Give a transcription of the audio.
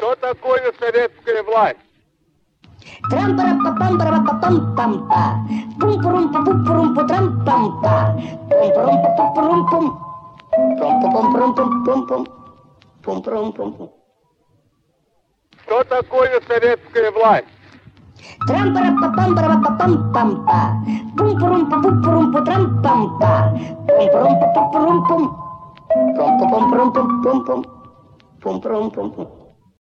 Что такое советская власть? Трам-пара-па-пам-пара-па-пам-пам-па. Пум-пурум-пу-пум-пурум-пу-трам-пам-па. Пум-пурум-пу-пум-пурум-пум. Пум-пум-пум-пум-пум-пум. Пум-пурум-пум-пум. Что такое советская власть? Трам-пара-па-пам-пара-па-пам-пам-па. Пум-пурум-пу-пум-пурум-пу-трам-пам-па. Пум-пурум-пу-пум-пурум-пум. Пум-пум-пум-пум-пум-пум. Пум-пурум-пум-пум.